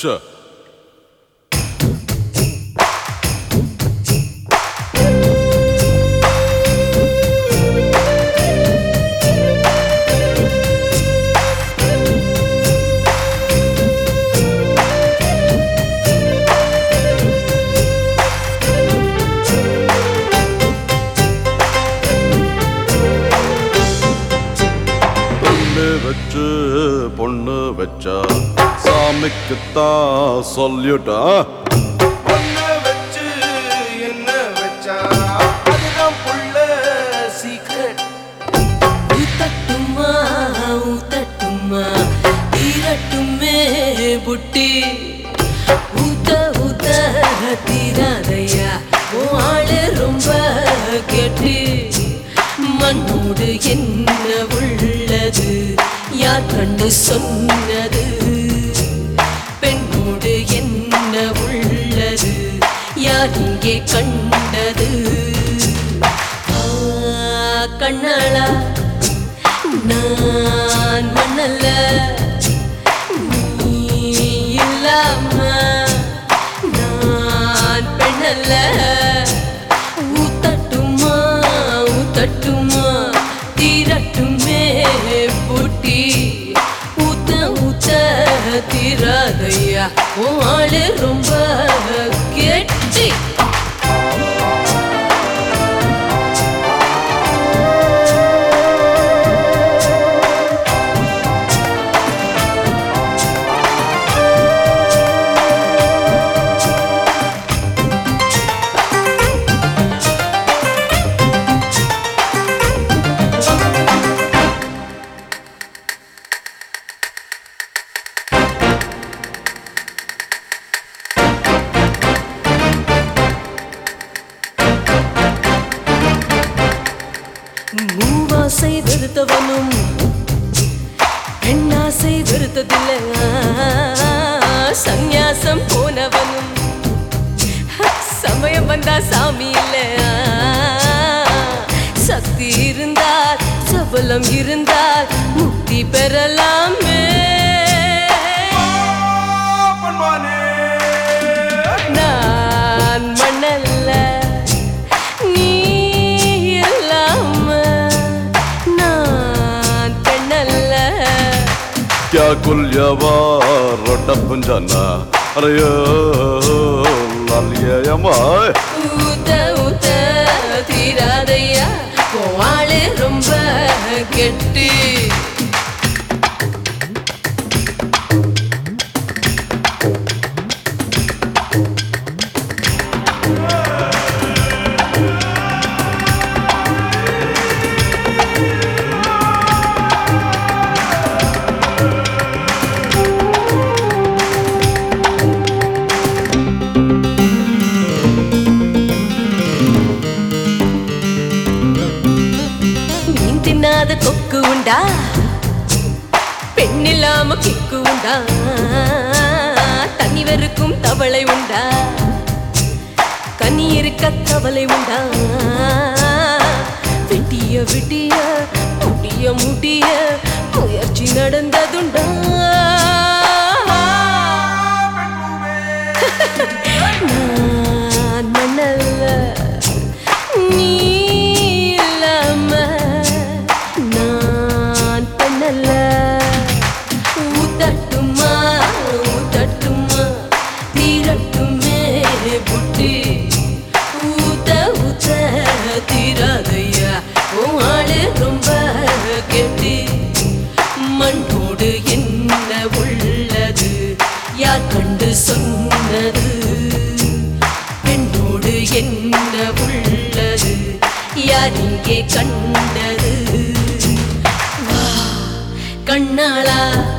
Sure. வச்சு பொண்ணு வச்சா சாமிக்குத்தான் சொல்லிட்டா பொண்ணு வச்சு என்ன வச்சா அதுதான் புள்ள சீக்ரெட். ஊத்தட்டுமா ஊத்தட்டுமா தீரட்டுமே புட்டி ஊத்த ஊத்த தீராதையா உன் ஆளு ரொம்ப கெட்டி மண்ணோடு என்ன உள்ளது யார் கண்டு சொன்னது பெண்ணோடு என்ன உள்ளது யார் இங்கே கண்டது கண்ணாளா நான் மண்ணல்ல நீ இல்லாம நான் பெண்ணல்ல ஊத்தட்டுமா ஊத்தட்டுமா தீரட்டுமே பூட்டி ஊத்த ஊத்த தீராதையா உன் ஆளு ரொம்ப கெட்டி. மூவாசை வெறுத்தவனும் பெண்ணாசை வெறுத்ததில்லை சந்நியாசம் போனவனும் சமயம் வந்தா சாமி இல்ல சக்தி இருந்தால் சபலம் இருந்தால் முக்தி பெறலாமே. நான் மண்ணல்ல நீ இல்லாம நான் பெண்ணல்ல. क्या कुल्यवा रोटा पुंजाना अरे लालिया यमाय ஊத்த ஊத்த தீராதையா உன் ஆளு ரொம்ப கெட்டி. மீன் தின்னாத கொக்கு உண்டா பெண்ணில்லாம கிக்கு உண்டா தண்ணி வெறுக்கும் தவளை உண்டா கனி இருக்க தவளை உண்டா விட்டிய விட்டிய முடிய முடிய முயற்சி நடந்ததுண்டா நான் மண்ணல்ல நீ இல்லாம நான் பெண்ணல்ல. ஊத்தட்டுமா ஊத்தட்டுமா தீரட்டுமே புட்டி ஊத்த ஊத்த தீராதையா உன் ஆளு ரொம்ப கெட்டி மண்ணோடு என்ன உள்ளது யார் கண்டு சொன்னது பெண்ணோடு என்ன உள்ளது யார் இங்கே கண்டது. வா கண்ணாளா